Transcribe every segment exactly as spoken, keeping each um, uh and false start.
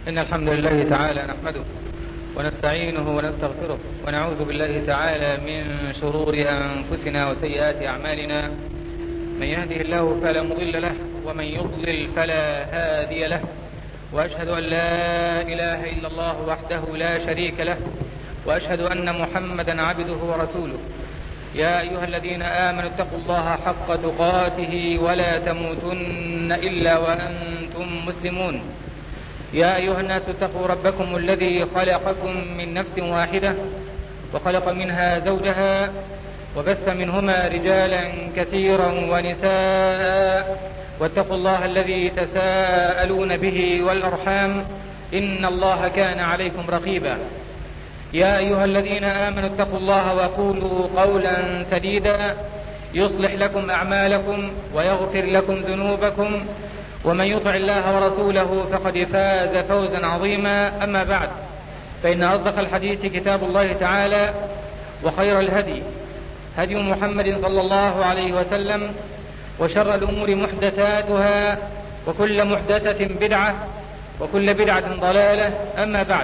إن الحمد لله تعالى نحمده ونستعينه ونستغفره ونعوذ بالله تعالى من شرور أنفسنا وسيئات أعمالنا. من يهده الله فلا مضل له ومن يضلل فلا هادي له، وأشهد أن لا إله إلا الله وحده لا شريك له، وأشهد أن محمدا عبده ورسوله. يا أيها الذين آمنوا اتقوا الله حق تقاته ولا تموتن إلا وأنتم مسلمون. يا أيها الناس اتقوا ربكم الذي خلقكم من نفس واحدة وخلق منها زوجها وبث منهما رجالا كثيرا ونساء، واتقوا الله الذي تساءلون به والأرحام إن الله كان عليكم رقيبا. يا أيها الذين آمنوا اتقوا الله وقولوا قولا سديدا يصلح لكم أعمالكم ويغفر لكم ذنوبكم، ومن يطع الله ورسوله فقد فاز فوزا عظيما. أما بعد، فإن أصدق الحديث كتاب الله تعالى، وخير الهدي هدي محمد صلى الله عليه وسلم، وشر الأمور محدثاتها، وكل محدثة بدعة، وكل بدعة ضلالة. أما بعد،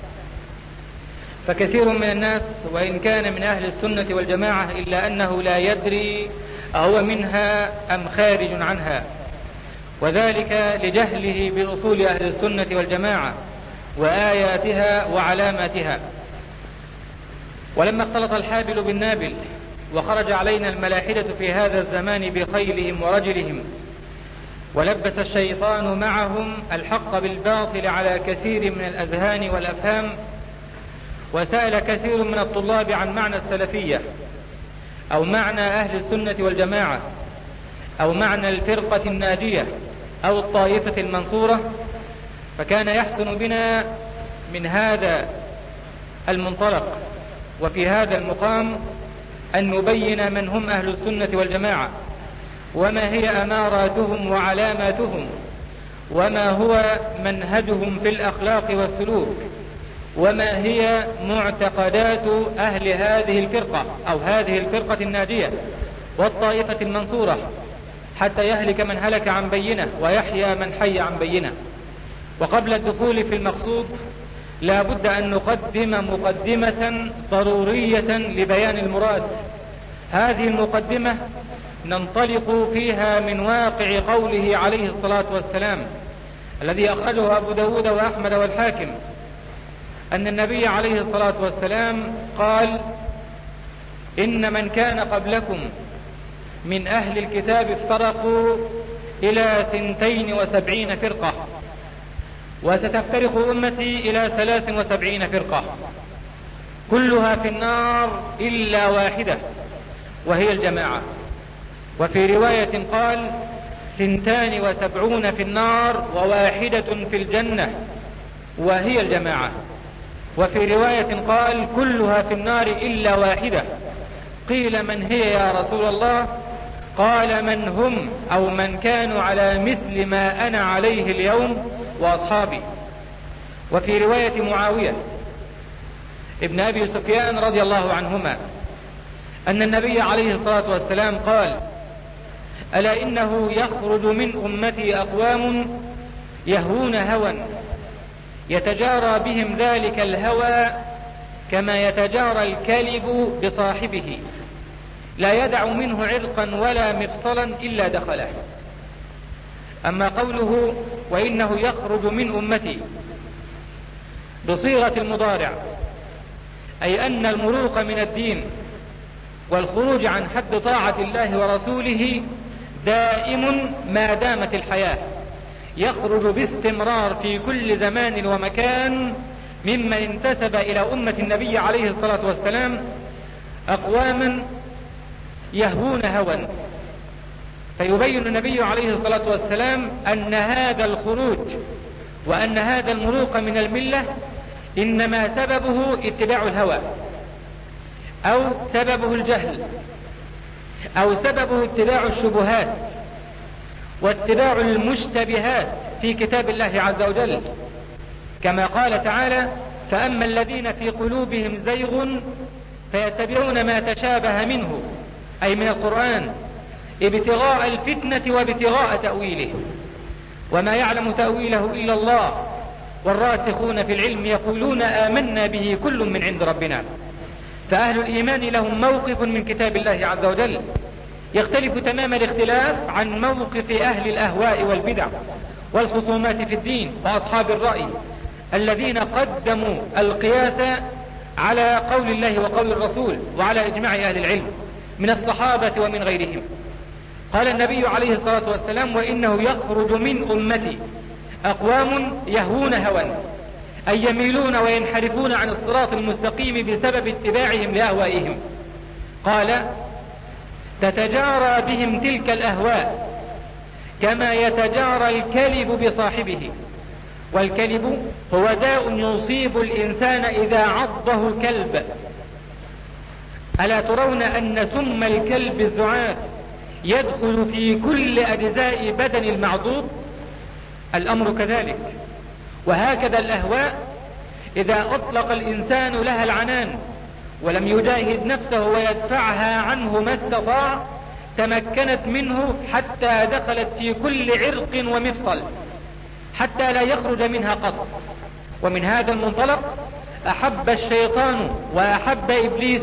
فكثير من الناس وإن كان من أهل السنة والجماعة إلا أنه لا يدري أهو منها أم خارج عنها، وذلك لجهله بأصول أهل السنة والجماعة وآياتها وعلاماتها. ولما اختلط الحابل بالنابل وخرج علينا الملاحدة في هذا الزمان بخيلهم ورجلهم، ولبس الشيطان معهم الحق بالباطل على كثير من الأذهان والأفهام، وسأل كثير من الطلاب عن معنى السلفية أو معنى أهل السنة والجماعة أو معنى الفرقة الناجية أو الطائفة المنصورة، فكان يحسن بنا من هذا المنطلق وفي هذا المقام أن نبين من هم أهل السنة والجماعة، وما هي أماراتهم وعلاماتهم، وما هو منهجهم في الأخلاق والسلوك، وما هي معتقدات أهل هذه الفرقة أو هذه الفرقة الناجية والطائفة المنصورة، حتى يهلك من هلك عن بينة ويحيى من حي عن بينة. وقبل الدخول في المقصود لا بد أن نقدم مقدمة ضرورية لبيان المراد. هذه المقدمة ننطلق فيها من واقع قوله عليه الصلاة والسلام الذي أخرجه أبو داود وأحمد والحاكم، أن النبي عليه الصلاة والسلام قال: إن من كان قبلكم من أهل الكتاب افترقوا إلى ثنتين وسبعين فرقة، وستفترق أمتي إلى ثلاث وسبعين فرقة، كلها في النار إلا واحدة وهي الجماعة. وفي رواية قال: ثنتان وسبعون في النار وواحدة في الجنة وهي الجماعة. وفي رواية قال: كلها في النار إلا واحدة. قيل: من هي يا رسول الله؟ قال: من هم أو من كانوا على مثل ما أنا عليه اليوم وأصحابي. وفي رواية معاوية ابن أبي سفيان رضي الله عنهما أن النبي عليه الصلاة والسلام قال: ألا إنه يخرج من أمتي أقوام يهوون هوى يتجارى بهم ذلك الهوى كما يتجارى الكلب بصاحبه، لا يدع منه عرقا ولا مفصلا إلا دخله. أما قوله وإنه يخرج من أمتي بصيغة المضارع، أي أن المروق من الدين والخروج عن حد طاعة الله ورسوله دائم ما دامت الحياة، يخرج باستمرار في كل زمان ومكان ممن انتسب إلى أمة النبي عليه الصلاة والسلام أقواما يهوون هوى. فيبين النبي عليه الصلاة والسلام أن هذا الخروج وأن هذا المروق من الملة إنما سببه اتباع الهوى، أو سببه الجهل، أو سببه اتباع الشبهات واتباع المشتبهات في كتاب الله عز وجل، كما قال تعالى: فأما الذين في قلوبهم زيغ فيتبعون ما تشابه منه، أي من القرآن، ابتغاء الفتنة وابتغاء تأويله، وما يعلم تأويله إلا الله، والراسخون في العلم يقولون آمنا به كل من عند ربنا. فأهل الإيمان لهم موقف من كتاب الله عز وجل يختلف تمام الاختلاف عن موقف أهل الأهواء والبدع والخصومات في الدين وأصحاب الرأي الذين قدموا القياس على قول الله وقول الرسول وعلى إجماع أهل العلم من الصحابة ومن غيرهم. قال النبي عليه الصلاة والسلام: وإنه يخرج من أمتي أقوام يهون هوى، أي يميلون وينحرفون عن الصراط المستقيم بسبب اتباعهم لأهوائهم. قال: تتجارى بهم تلك الأهواء كما يتجارى الكلب بصاحبه، والكلب هو داء يصيب الإنسان إذا عضه كلب. ألا ترون أن سم الكلب الزعاف يدخل في كل أجزاء بدن المعضوب؟ الأمر كذلك. وهكذا الأهواء إذا أطلق الإنسان لها العنان ولم يجاهد نفسه ويدفعها عنه ما استطاع تمكنت منه حتى دخلت في كل عرق ومفصل حتى لا يخرج منها قط. ومن هذا المنطلق أحب الشيطان وأحب إبليس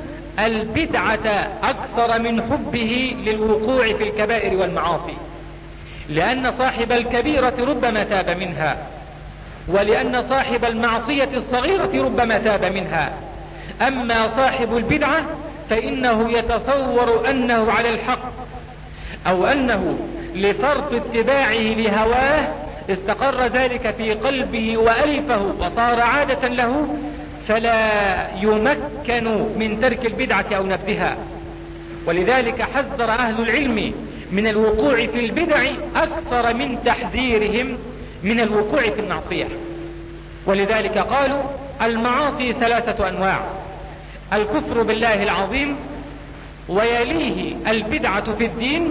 البدعة أكثر من حبه للوقوع في الكبائر والمعاصي، لأن صاحب الكبيرة ربما تاب منها، ولأن صاحب المعصية الصغيرة ربما تاب منها. أما صاحب البدعة فإنه يتصور أنه على الحق، أو أنه لفرط اتباعه لهواه استقر ذلك في قلبه وألفه وصار عادة له، فلا يمكن من ترك البدعة أو نبذها. ولذلك حذر أهل العلم من الوقوع في البدع أكثر من تحذيرهم من الوقوع في المعصية. ولذلك قالوا: المعاصي ثلاثة أنواع: الكفر بالله العظيم، ويليه البدعة في الدين،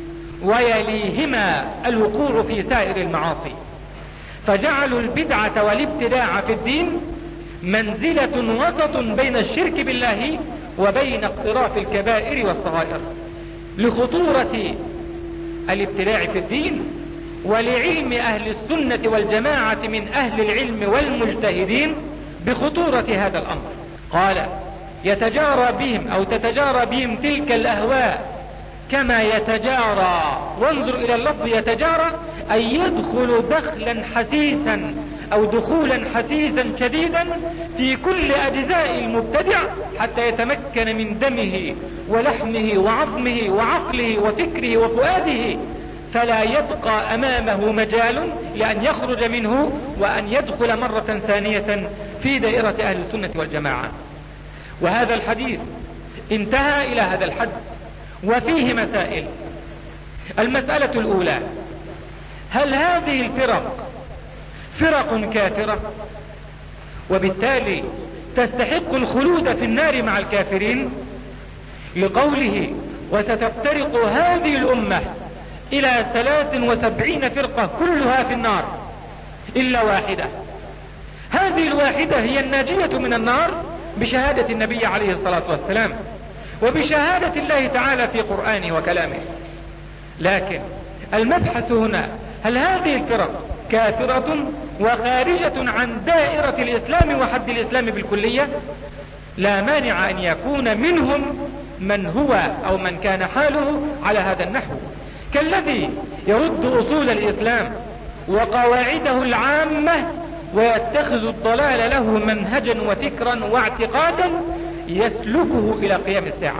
ويليهما الوقوع في سائر المعاصي. فجعلوا البدعة والابتداع في الدين منزلة وسط بين الشرك بالله وبين اقتراف الكبائر والصغائر، لخطورة الابتداع في الدين ولعلم أهل السنة والجماعة من أهل العلم والمجتهدين بخطورة هذا الأمر. قال: يتجارى بهم أو تتجارى بهم تلك الأهواء كما يتجارى، وانظر إلى اللفظ يتجارى، أي يدخل دخلا حسيسا أو دخولا حسيسا شديدا في كل أجزاء المبتدع حتى يتمكن من دمه ولحمه وعظمه وعقله وفكره وفؤاده، فلا يبقى أمامه مجال لأن يخرج منه وأن يدخل مرة ثانية في دائرة أهل السنة والجماعة. وهذا الحديث انتهى إلى هذا الحد، وفيه مسائل. المسألة الأولى: هل هذه الفرق فرق كافرة وبالتالي تستحق الخلود في النار مع الكافرين؟ لقوله: وستفترق هذه الأمة إلى ثلاث وسبعين فرقة كلها في النار إلا واحدة. هذه الواحدة هي الناجية من النار بشهادة النبي عليه الصلاة والسلام وبشهادة الله تعالى في قرآنه وكلامه. لكن المبحث هنا: هل هذه الفرق كافرة وخارجة عن دائرة الإسلام وحد الإسلام بالكلية؟ لا مانع أن يكون منهم من هو أو من كان حاله على هذا النحو، كالذي يرد أصول الإسلام وقواعده العامة ويتخذ الضلال له منهجا وفكرا واعتقادا يسلكه إلى قيام الساعة.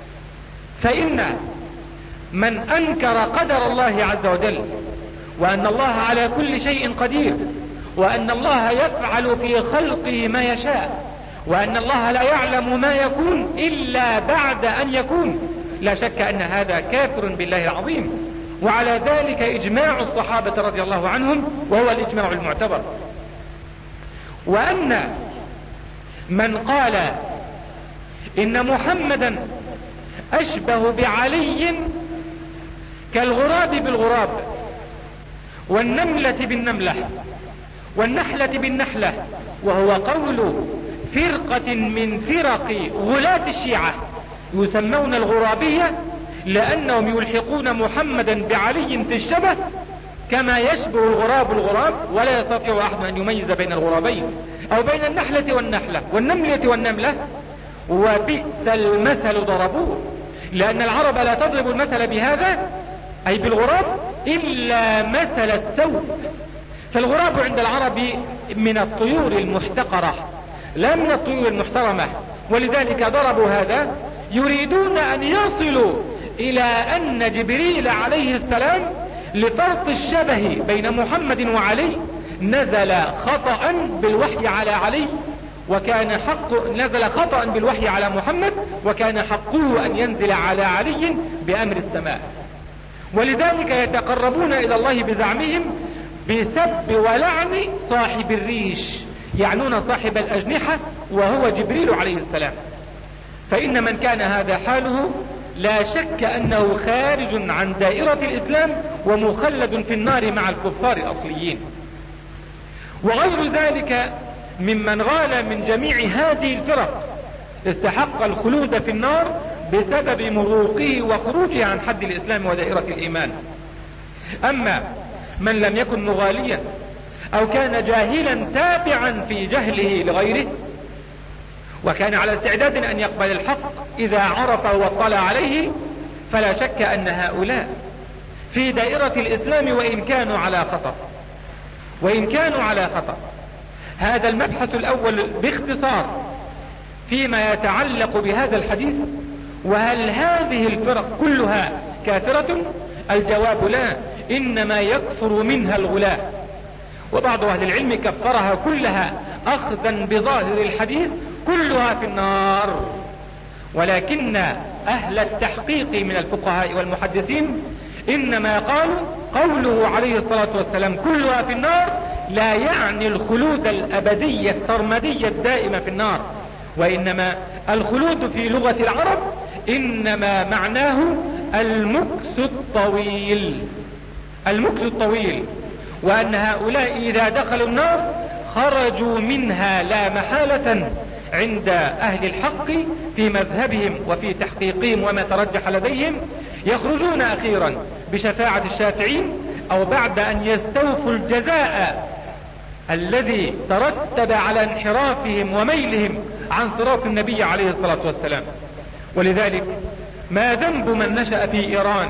فإن من أنكر قدر الله عز وجل، وأن الله على كل شيء قدير، وأن الله يفعل في خلقه ما يشاء، وأن الله لا يعلم ما يكون إلا بعد أن يكون، لا شك أن هذا كافر بالله العظيم. وعلى ذلك إجماع الصحابة رضي الله عنهم، وهو الإجماع المعتبر. وأن من قال إن محمدا أشبه بعلي كالغراب بالغراب، والنملة بالنملة، والنحلة بالنحلة، وهو قول فرقة من فرق غلاة الشيعة يسمون الغرابية لأنهم يلحقون محمدا بعلي في الشبه، كما يشبه الغراب الغراب، ولا يستطيع أحد أن يميز بين الغرابين أو بين النحلة والنحلة والنملة والنملة، وبئس المثل ضربوه، لأن العرب لا تضرب المثل بهذا أي بالغراب إلا مثل السوء. فالغراب عند العرب من الطيور المحتقرة لا من الطيور المحترمة، ولذلك ضربوا هذا يريدون أن يصلوا إلى أن جبريل عليه السلام لفرط الشبه بين محمد وعلي نزل خطأ بالوحي على علي، وكان حق نزل خطأ بالوحي على محمد، وكان حقه أن ينزل على علي بأمر السماء. ولذلك يتقربون إلى الله بزعمهم بسب ولعن صاحب الريش، يعنون صاحب الأجنحة وهو جبريل عليه السلام. فإن من كان هذا حاله لا شك أنه خارج عن دائرة الإسلام ومخلد في النار مع الكفار الأصليين. وغير ذلك ممن غال من جميع هذه الفرق استحق الخلود في النار بسبب مروقه وخروجه عن حد الإسلام ودائرة الإيمان. أما من لم يكن مغاليا أو كان جاهلا تابعا في جهله لغيره، وكان على استعداد أن يقبل الحق إذا عرف واطلع عليه، فلا شك أن هؤلاء في دائرة الإسلام وإن كانوا على خطر وإن كانوا على خطر. هذا المبحث الأول باختصار فيما يتعلق بهذا الحديث. وهل هذه الفرق كلها كافرة؟ الجواب لا، إنما يكفر منها الغلاة، وبعض أهل العلم كفرها كلها أخذا بظاهر الحديث، كلها في النار. ولكن أهل التحقيق من الفقهاء والمحدثين إنما قالوا قوله عليه الصلاة والسلام كلها في النار لا يعني الخلود الأبدي السرمدي الدائم في النار، وإنما الخلود في لغة العرب إنما معناه المكث الطويل، المكث الطويل، وأن هؤلاء إذا دخلوا النار خرجوا منها لا محالة عند أهل الحق في مذهبهم وفي تحقيقهم وما ترجح لديهم، يخرجون أخيرا بشفاعة الشافعين أو بعد أن يستوفوا الجزاء الذي ترتب على انحرافهم وميلهم عن صراط النبي عليه الصلاة والسلام. ولذلك ما ذنب من نشأ في إيران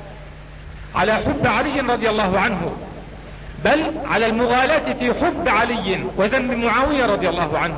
على حب علي رضي الله عنه، بل على المغالاة في حب علي وذنب معاوية رضي الله عنه،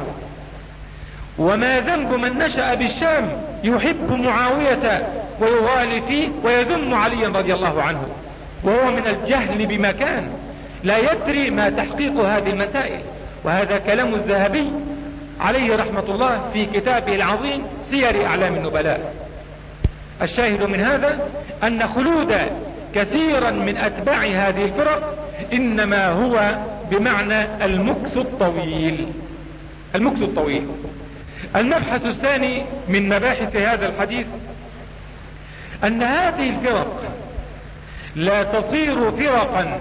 وما ذنب من نشأ بالشام يحب معاوية ويغالي فيه ويذم علي رضي الله عنه، وهو من الجهل بمكان لا يدري ما تحقيق هذه المسائل. وهذا كلام الذهبي عليه رحمة الله في كتابه العظيم سير أعلام النبلاء. الشاهد من هذا أن خلود كثيرا من أتباع هذه الفرق إنما هو بمعنى المكث الطويل، المكث الطويل. المبحث الثاني من مباحث هذا الحديث أن هذه الفرق لا تصير فرقا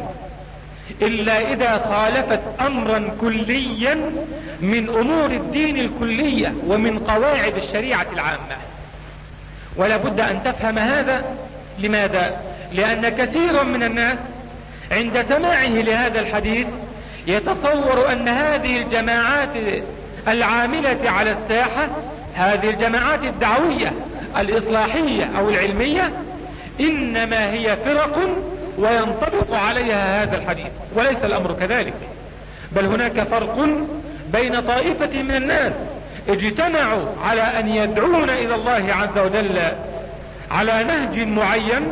إلا إذا خالفت أمرا كليا من أمور الدين الكلية ومن قواعد الشريعة العامة. ولا بد أن تفهم هذا. لماذا؟ لأن كثيرا من الناس عند سماعه لهذا الحديث يتصور أن هذه الجماعات العاملة على الساحة، هذه الجماعات الدعوية الإصلاحية أو العلمية، إنما هي فرق وينطبق عليها هذا الحديث، وليس الأمر كذلك. بل هناك فرق بين طائفة من الناس اجتمعوا على أن يدعون إلى الله عز وجل على نهج معين،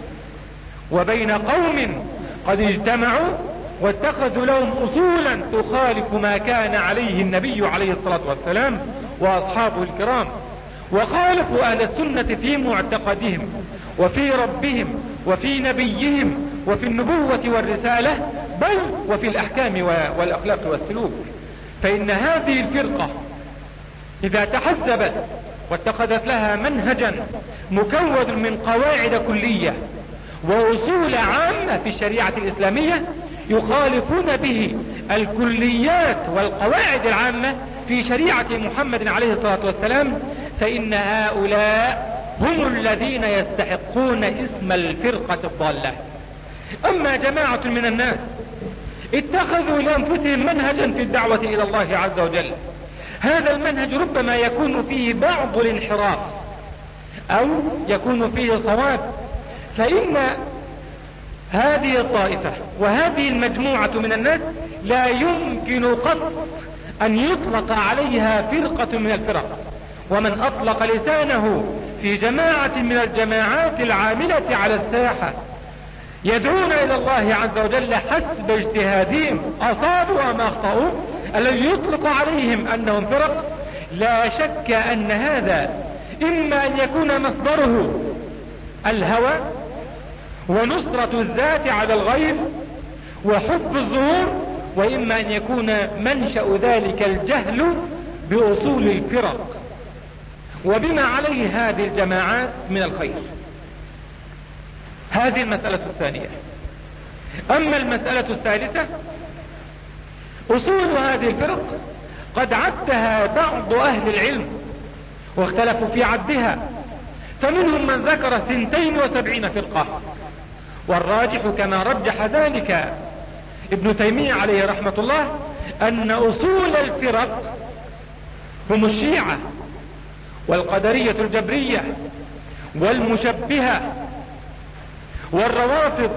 وبين قوم قد اجتمعوا واتخذوا لهم أصولا تخالف ما كان عليه النبي عليه الصلاة والسلام وأصحابه الكرام، وخالفوا أهل السنة في معتقدهم وفي ربهم وفي نبيهم وفي النبوة والرسالة، بل وفي الأحكام والأخلاق والسلوك. فإن هذه الفرقة إذا تحزبت واتخذت لها منهجا مكون من قواعد كلية وأصول عامة في الشريعة الإسلامية يخالفون به الكليات والقواعد العامة في شريعة محمد عليه الصلاة والسلام، فإن هؤلاء هم الذين يستحقون اسم الفرقة الضالة. أما جماعة من الناس اتخذوا لأنفسهم منهجا في الدعوة إلى الله عز وجل، هذا المنهج ربما يكون فيه بعض الانحراف أو يكون فيه صواب، فإن هذه الطائفة وهذه المجموعة من الناس لا يمكن قط أن يطلق عليها فرقة من الفرق. ومن أطلق لسانه في جماعة من الجماعات العاملة على الساحة يدعون إلى الله عز وجل حسب اجتهادهم أصابوا أم أخطأوا، الذي يطلق عليهم أنهم فرق، لا شك أن هذا إما أن يكون مصدره الهوى ونصرة الذات على الغير وحب الظهور، وإما أن يكون منشأ ذلك الجهل بأصول الفرق وبما عليه هذه الجماعات من الخير. هذه المسألة الثانية. أما المسألة الثالثة، أصول هذه الفرق قد عدها بعض أهل العلم واختلفوا في عدها، فمنهم من ذكر ثنتين وسبعين فرقة، والراجح كما رجح ذلك ابن تيمية عليه رحمة الله أن أصول الفرق هم الشيعة والقدرية الجبرية والمشبهة والروافض،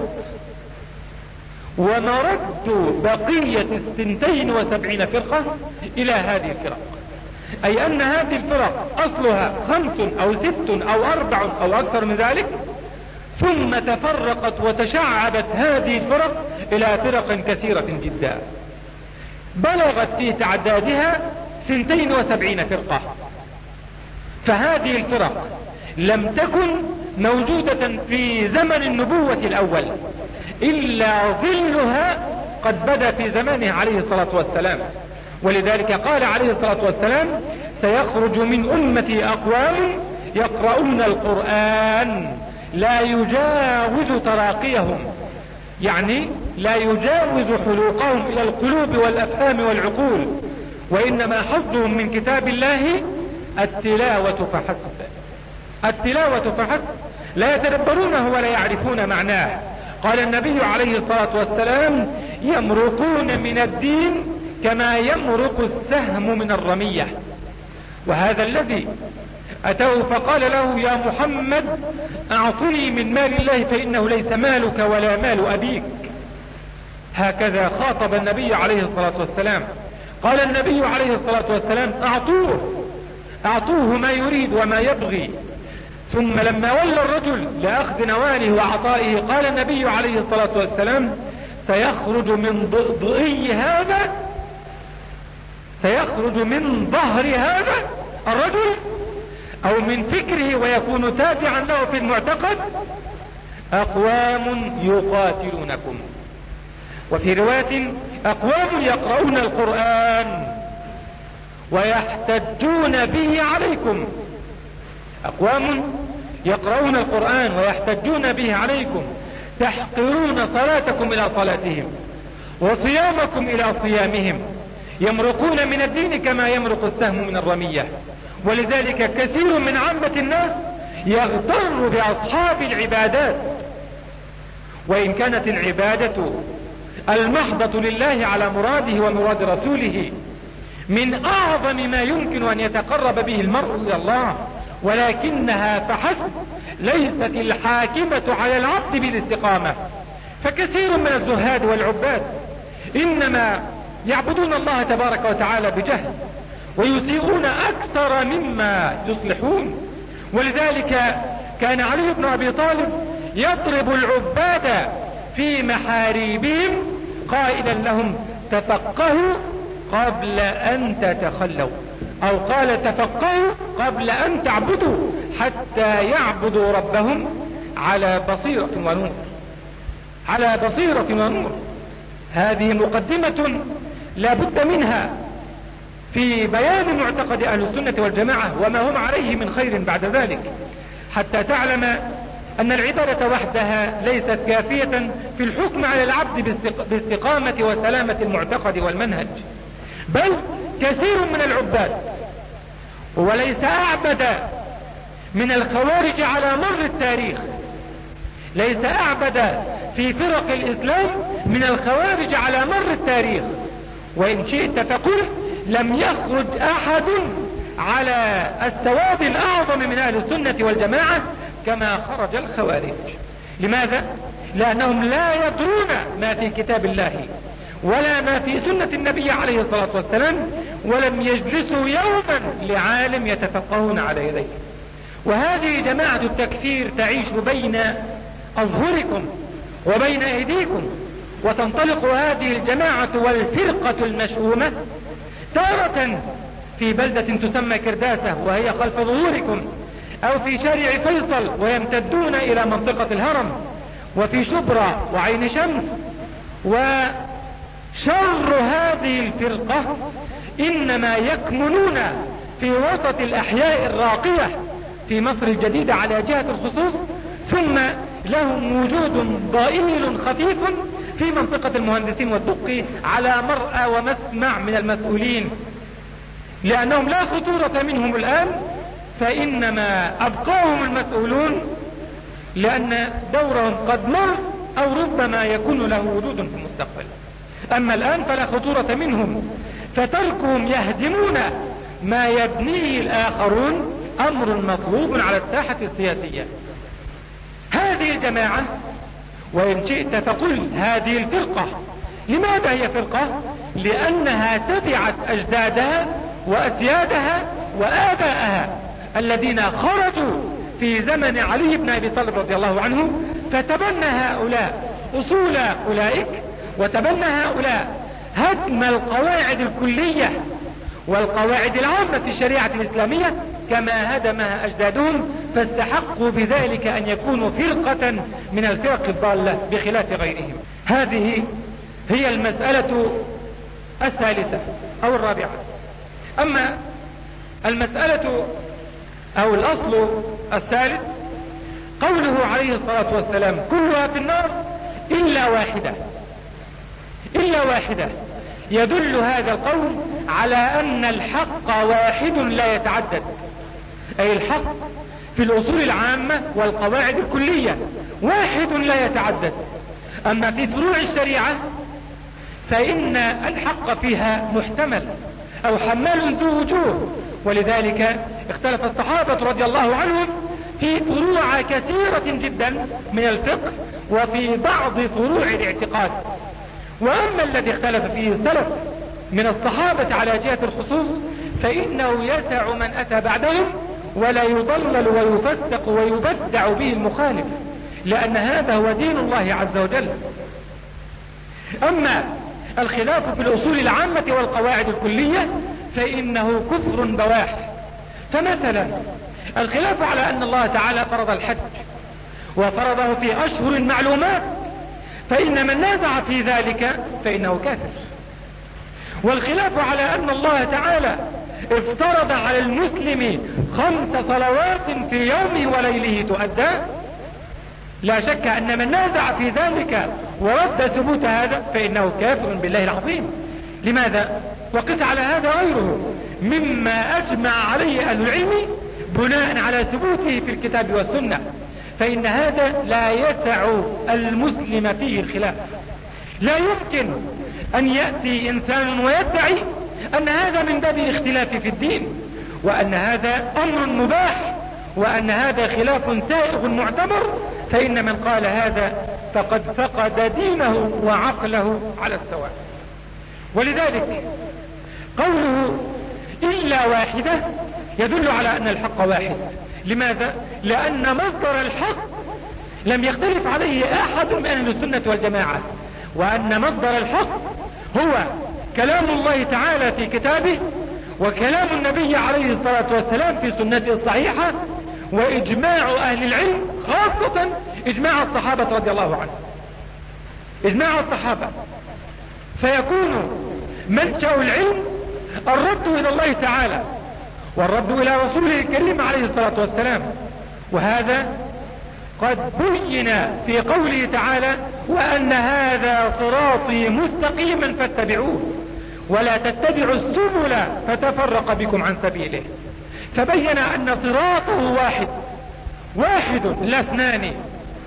ومرد بقية الثنتين وسبعين فرقة إلى هذه الفرق، أي أن هذه الفرق أصلها خمس أو ست أو أربع أو أكثر من ذلك، ثم تفرقت وتشعبت هذه الفرق إلى فرق كثيرة جدا بلغت في تعدادها ثنتين وسبعين فرقة. فهذه الفرق لم تكن موجودة في زمن النبوة الأول، إلا ظلها قد بدا في زمانه عليه الصلاة والسلام. ولذلك قال عليه الصلاة والسلام: سيخرج من أمتي أقوام يقرؤون القرآن لا يجاوز تراقيهم، يعني لا يجاوز حلوقهم إلى القلوب والأفهام والعقول، وإنما حظهم من كتاب الله التلاوة فحسب. التلاوة فحسب، لا يتدبرونه ولا يعرفون معناه. قال النبي عليه الصلاة والسلام: يمرقون من الدين كما يمرق السهم من الرمية. وهذا الذي أتوه فقال له: يا محمد أعطني من مال الله فإنه ليس مالك ولا مال أبيك. هكذا خاطب النبي عليه الصلاة والسلام. قال النبي عليه الصلاة والسلام: أعطوه أعطوه ما يريد وما يبغي. ثم لما ولى الرجل لأخذ نواله وعطائه قال النبي عليه الصلاة والسلام: سيخرج من ضئي هذا سيخرج من ظهر هذا الرجل أو من فكره ويكون تابعا له في المعتقد أقوام يقاتلونكم. وفي رواية: أقوام يقرؤون القرآن ويحتجون به عليكم. أقوام يقرؤون القرآن ويحتجون به عليكم، تحقرون صلاتكم إلى صلاتهم وصيامكم إلى صيامهم، يمرقون من الدين كما يمرق السهم من الرمية. ولذلك كثير من عامة الناس يغتر بأصحاب العبادات، وإن كانت العبادة المحضة لله على مراده ومراد رسوله من أعظم ما يمكن أن يتقرب به المرء إلى الله، ولكنها فحسب ليست الحاكمة على العبد بالاستقامة. فكثير من الزهاد والعباد إنما يعبدون الله تبارك وتعالى بجهل ويسيئون أكثر مما يصلحون. ولذلك كان علي بن أبي طالب يضرب العباد في محاريبهم قائلا لهم: تفقهوا قبل أن تتخلوا، أو قال: تفقهوا قبل أن تعبدوا حتى يعبدوا ربهم على بصيرة ونور. على بصيرة ونور، هذه مقدمة لا بد منها في بيان معتقد أهل السنة والجماعة وما هم عليه من خير بعد ذلك، حتى تعلم أن العبادة وحدها ليست كافية في الحكم على العبد باستقامة وسلامة المعتقد والمنهج، بل كثير من العباد وليس أعبد من الخوارج على مر التاريخ ليس أعبد في فرق الإسلام من الخوارج على مر التاريخ، وإن شئت فقل لم يخرج أحد على السواد الأعظم من أهل السنة والجماعة كما خرج الخوارج. لماذا؟ لأنهم لا يدرون ما في كتاب الله ولا ما في سنة النبي عليه الصلاة والسلام، ولم يجلسوا يوما لعالم يتفقهون على يديه. وهذه جماعة التكفير تعيش بين أظهركم وبين أيديكم، وتنطلق هذه الجماعة والفرقة المشؤومة تارة في بلدة تسمى كرداسة وهي خلف ظهوركم، أو في شارع فيصل ويمتدون إلى منطقة الهرم، وفي شبرا وعين شمس. وشر هذه الفرقة إنما يكمنون في وسط الأحياء الراقية في مصر الجديدة على جهة الخصوص، ثم لهم وجود ضئيل خفيف في منطقة المهندسين والدقي على مرأى ومسمع من المسؤولين، لأنهم لا خطورة منهم الآن، فإنما أبقاهم المسؤولون لأن دورهم قد مر أو ربما يكون له وجود في المستقبل. أما الآن فلا خطورة منهم، فتركهم يهدمون ما يبنيه الآخرون أمر مطلوب على الساحة السياسية. هذه الجماعة، وإن شئت فقل هذه الفرقة، لماذا هي فرقة؟ لأنها تبعت أجدادها وأسيادها وآباءها الذين خرجوا في زمن علي بن أبي طالب رضي الله عنه، فتبنى هؤلاء أصول أولئك، وتبنى هؤلاء هدم القواعد الكلية والقواعد العامة في الشريعة الإسلامية كما هدمها أجدادهم، فاستحقوا بذلك أن يكونوا فرقة من الفرق الضالة بخلاف غيرهم. هذه هي المسألة الثالثة أو الرابعة. أما المسألة أو الأصل الثالث قوله عليه الصلاة والسلام كلها في النار إلا واحدة، إلا واحدة، يدل هذا القول على أن الحق واحد لا يتعدد، أي الحق في الأصول العامة والقواعد الكلية واحد لا يتعدد. أما في فروع الشريعة فإن الحق فيها محتمل أو حمال ذو وجوه، ولذلك اختلف الصحابة رضي الله عنهم في فروع كثيرة جدا من الفقه وفي بعض فروع الاعتقاد. وأما الذي اختلف فيه السلف من الصحابة على جهة الخصوص فإنه يسع من أتى بعدهم ولا يضلل ويفسق ويبدع به المخالف، لأن هذا هو دين الله عز وجل. أما الخلاف في الأصول العامة والقواعد الكلية فإنه كفر بواح. فمثلا الخلاف على أن الله تعالى فرض الحج وفرضه في أشهر معلومات، فإن من نازع في ذلك فإنه كافر. والخلاف على أن الله تعالى افترض على المسلم خمس صلوات في يومه وليله تؤدى، لا شك أن من نازع في ذلك ورد ثبوت هذا فإنه كافر بالله العظيم. لماذا؟ وقس على هذا غيره مما أجمع عليه أهل العلم بناء على ثبوته في الكتاب والسنة، فإن هذا لا يسع المسلم فيه الخلاف. لا يمكن أن يأتي إنسان ويدعي أن هذا من باب الاختلاف في الدين، وأن هذا أمر مباح، وأن هذا خلاف سائغ معتبر، فإن من قال هذا فقد فقد دينه وعقله على السواء. ولذلك قوله إلا واحدة يدل على أن الحق واحد. لماذا؟ لأن مصدر الحق لم يختلف عليه أحد من أهل السنة والجماعة، وأن مصدر الحق هو كلام الله تعالى في كتابه، وكلام النبي عليه الصلاة والسلام في سنته الصحيحة، وإجماع أهل العلم، خاصة إجماع الصحابة رضي الله عنهم، إجماع الصحابة. فيكون منشأ العلم الرد إلى الله تعالى والرد إلى رسوله الكريم عليه الصلاة والسلام، وهذا قد بين في قوله تعالى وأن هذا صراطي مستقيما فاتبعوه ولا تتبعوا السبل فتفرق بكم عن سبيله. فبين أن صراطه واحد، واحد لا اثنان،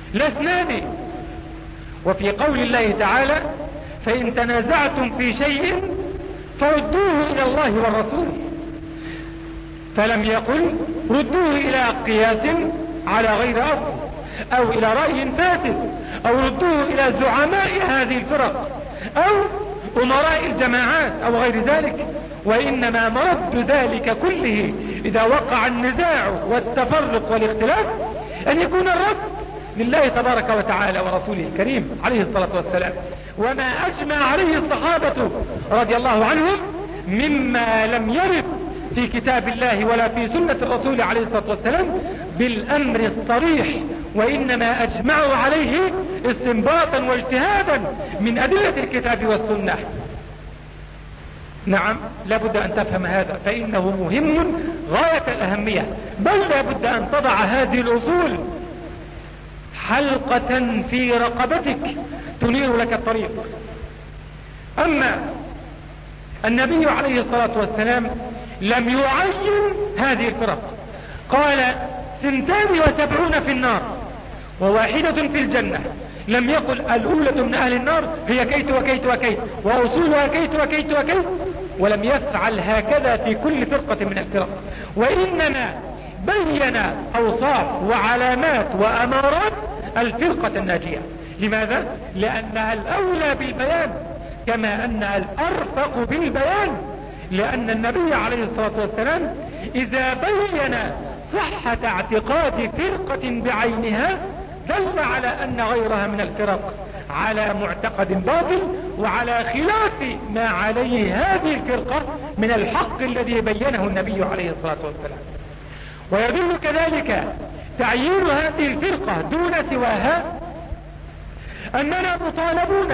لاثنان. وفي قول الله تعالى فإن تنازعتم في شيء فردوه إلى الله والرسول، فلم يقل ردوه إلى قياس على غير أصل أو إلى رأي فاسد أو ردوه إلى زعماء هذه الفرق أو أمراء الجماعات أو غير ذلك، وإنما مرد ذلك كله إذا وقع النزاع والتفرق والاختلاف أن يكون الرد لله تبارك وتعالى ورسوله الكريم عليه الصلاة والسلام، وما أجمع عليه الصحابة رضي الله عنهم مما لم يرد في كتاب الله ولا في سنة الرسول عليه الصلاة والسلام بالأمر الصريح، وإنما أجمعوا عليه استنباطا واجتهادا من أدلة الكتاب والسنة. نعم، لابد أن تفهم هذا، فإنه مهم غاية الأهمية، بل لابد أن تضع هذه الأصول حلقة في رقبتك تنير لك الطريق. أما النبي عليه الصلاة والسلام لم يعين هذه الفرق، قال ثنتان وسبعون في النار وواحدة في الجنة، لم يقل الأولى من أهل النار هي كيت وكيت وكيت وأصولها كيت وكيت وكيت، ولم يفعل هكذا في كل فرقة من الفرق، وإنما بين أوصاف وعلامات وأمارات الفرقة الناجية. لماذا؟ لأنها الأولى بالبيان كما أنها الأرفق بالبيان، لأن النبي عليه الصلاة والسلام إذا بين صحة اعتقاد فرقة بعينها دل على أن غيرها من الفرق على معتقد باطل وعلى خلاف ما عليه هذه الفرقة من الحق الذي بينه النبي عليه الصلاة والسلام. ويدل كذلك تعيين هذه الفرقة دون سواها أننا مطالبون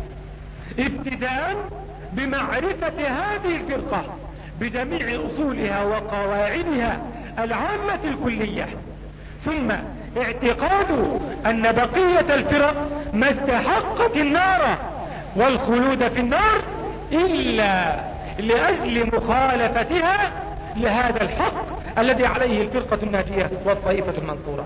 ابتداء بمعرفة هذه الفرقة بجميع أصولها وقواعدها العامة الكلية، ثم اعتقاد أن بقية الفرق ما استحقت النار والخلود في النار إلا لأجل مخالفتها لهذا الحق الذي عليه الفرقة الناجية والطائفة المنصورة.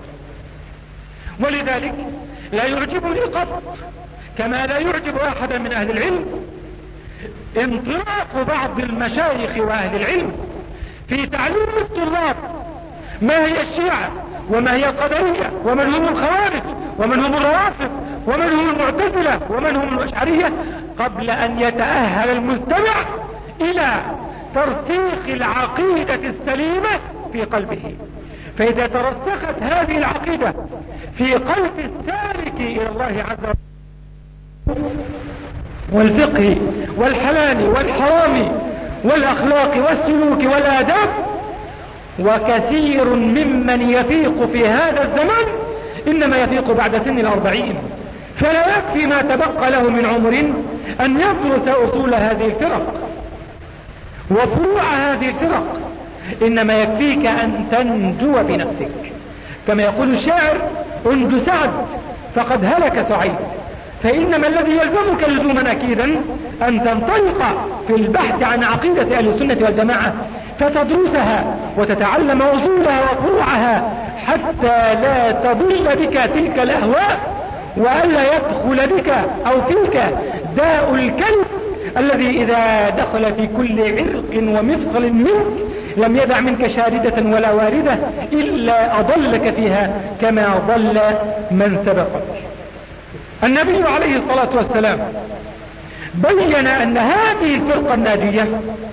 ولذلك لا يعجبني قط كما لا يعجب أحدا من أهل العلم انطلاق بعض المشايخ وأهل العلم في تعليم الطلاب ما هي الشيعة وما هي القدرية ومن هم الخوارج ومن هم الروافض ومن هم المعتزلة ومن هم الأشعرية قبل أن يتأهل المستمع إلى ترسيخ العقيدة السليمة في قلبه. فإذا ترسخت هذه العقيدة في قلب السالك إلى الله عز وجل والفقه والحلال والحرام والأخلاق والسلوك والآداب، وكثير ممن يفيق في هذا الزمان إنما يفيق بعد سن الأربعين، فلا يكفي ما تبقى له من عمر أن يدرس أصول هذه الفرق وفروع هذه الفرق، إنما يكفيك أن تنجو بنفسك، كما يقول الشاعر انجو سعد فقد هلك سعيد. فإنما الذي يلزمك لزوما أكيدا أن تنطلق في البحث عن عقيدة أهل السنة والجماعة فتدرسها وتتعلم أصولها وفروعها حتى لا تضل بك تلك الأهواء، وألا يدخل بك أو فيك داء الكلب الذي إذا دخل في كل عرق ومفصل منك لم يدع منك شاردة ولا واردة إلا أضلك فيها كما ضل من سبقك. النبي عليه الصلاة والسلام بين أن هذه الفرقة الناجية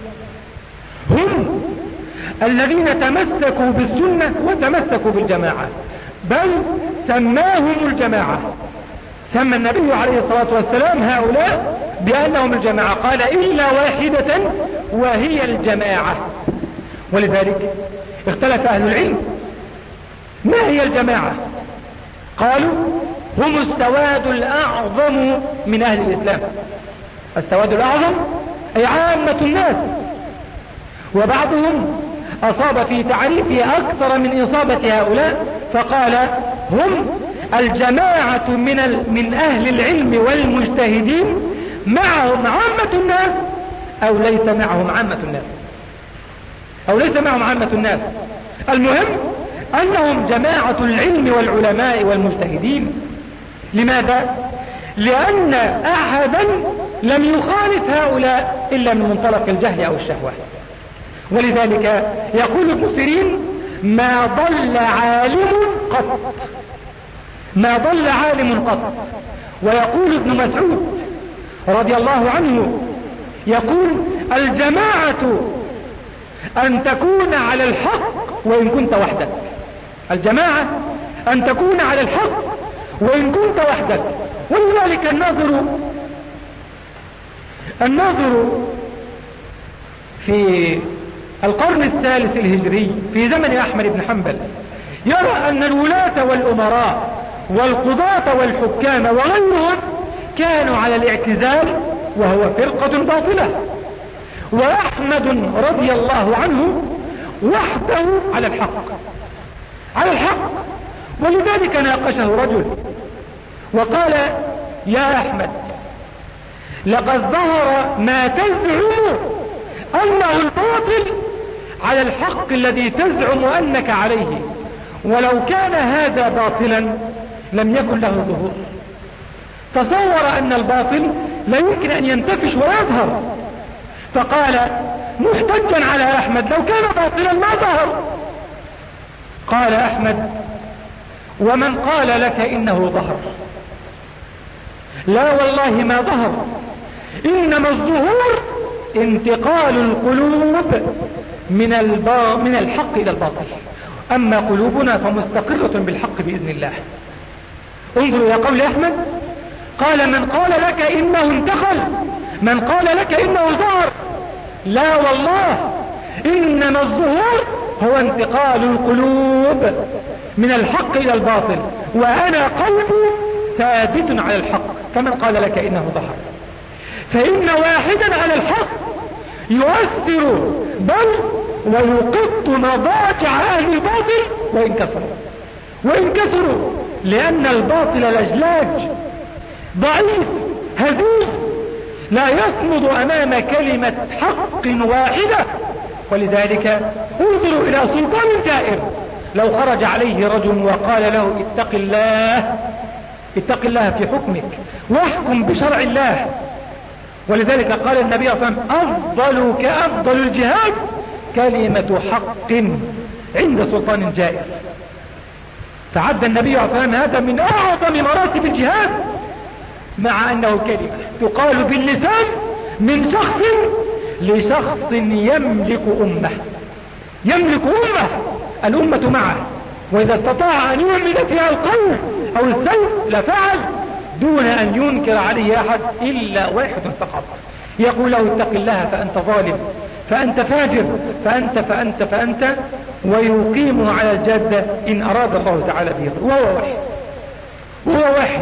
هم الذين تمسكوا بالسنة وتمسكوا بالجماعة، بل سماهم الجماعة، سمى النبي عليه الصلاة والسلام هؤلاء بأنهم الجماعة، قال إلا واحدة وهي الجماعة. ولذلك اختلف أهل العلم ما هي الجماعة؟ قالوا هم السواد الأعظم من أهل الإسلام. السواد الأعظم أي عامة الناس، وبعضهم أصاب في تعريفه أكثر من إصابة هؤلاء فقال هم الجماعة من, من أهل العلم والمجتهدين معهم عامة الناس أو ليس معهم عامة الناس أو ليس معهم عامة الناس. المهم أنهم جماعة العلم والعلماء والمجتهدين لماذا؟ لأن أحدا لم يخالف هؤلاء إلا من منطلق الجهل أو الشهوة. ولذلك يقول ابن سيرين: ما ضل عالم قط، ما ضل عالم قط. ويقول ابن مسعود رضي الله عنه يقول: الجماعة أن تكون على الحق وإن كنت وحدك. الجماعة أن تكون على الحق وإن كنت وحدك. ولذلك الناظر الناظر في القرن الثالث الهجري في زمن أحمد بن حنبل يرى أن الولاة والأمراء والقضاة والحكام وغيرهم كانوا على الاعتزال، وهو فرقة باطلة، وأحمد رضي الله عنه وحده على الحق على الحق. ولذلك ناقشه رجل وقال: يا أحمد، لقد ظهر ما تزعم أنه الباطل على الحق الذي تزعم أنك عليه، ولو كان هذا باطلا لم يكن له ظهور. تصور أن الباطل لا يمكن أن ينتفش ويظهر. فقال محتجا على أحمد: لو كان باطلا ما ظهر. قال أحمد: ومن قال لك إنه ظهر؟ لا والله ما ظهر، إنما الظهور انتقال القلوب من, البا... من الحق إلى الباطل، أما قلوبنا فمستقرة بالحق بإذن الله. انظروا إلى قول أحمد، قال: من قال لك إنه انتقل، من قال لك إنه ظهر. لا والله، إنما الظهور هو انتقال القلوب من الحق إلى الباطل، وأنا قلبي ثابت على الحق كمن قال لك إنه ظهر. فإن واحدا على الحق يؤثر بل ويقط مضاجع أهل الباطل وإن كسروا وإن كسروا لأن الباطل لجلاج ضعيف هزيل لا يصمد أمام كلمة حق واحدة. ولذلك انظروا إلى سلطان جائر، لو خرج عليه رجل وقال له: اتق الله اتق الله في حكمك واحكم بشرع الله. ولذلك قال النبي صلى الله عليه وسلم: أفضل كأفضل الجهاد كلمة حق عند سلطان جائر. فعد النبي صلى الله عليه وسلم هذا من أعظم مراتب الجهاد، مع أنه كلمة تقال باللسان من شخص لشخص يملك أمة يملك أمة الأمة معه، وإذا استطاع أن يعمل فيها القول أو السيف لفعل دون أن ينكر عليه أحد إلا واحد فقط، يقول له: اتق الله فأنت ظالم، فأنت فاجر، فأنت فأنت فأنت ويقيمه على الجادة إن أراد الله تعالى به، وهو واحد وهو واحد.